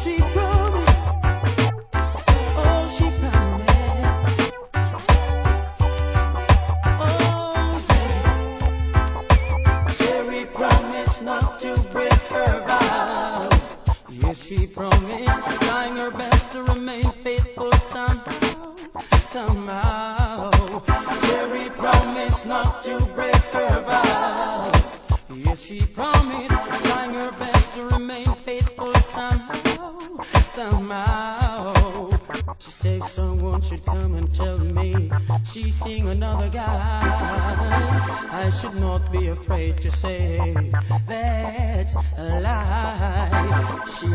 she promised. Oh, she promised. Oh, yeah. Sherry promised not to break her vows. Yes, she promised, trying her best to remain faithful somehow. Sherry promised not to break her vows. Yes, she promised, trying her best to remain faithful somehow. She said someone should come and tell me she's seeing another guy. I should not be afraid to say that's a lie. She